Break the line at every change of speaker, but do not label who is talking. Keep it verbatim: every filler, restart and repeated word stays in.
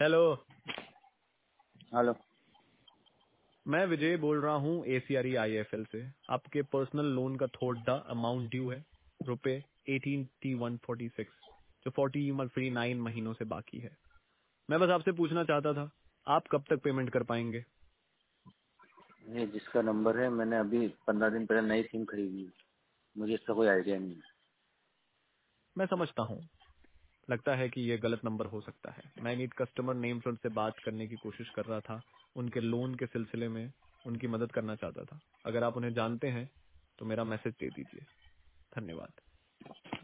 Hello.
Hello.
मैं विजय बोल रहा हूँ एसीआरई आईएफएल से। आपके पर्सनल लोन का थोड़ा अमाउंट ड्यू है, रुपए एटीन टी वन फोर्टी सिक्स, जो फोर्टी फ्री नाइन महीनों से बाकी है। मैं बस आपसे पूछना चाहता था, आप कब तक पेमेंट कर पाएंगे?
ये जिसका नंबर है, मैंने अभी पंद्रह दिन पहले नई सिम खरीदी है। मुझे इसका कोई आइडिया नहीं है।
मैं समझता हूँ, लगता है कि ये गलत नंबर हो सकता है। मैं नीट कस्टमर नेम से उनसे बात करने की कोशिश कर रहा था, उनके लोन के सिलसिले में उनकी मदद करना चाहता था। अगर आप उन्हें जानते हैं तो मेरा मैसेज दे दीजिए। धन्यवाद।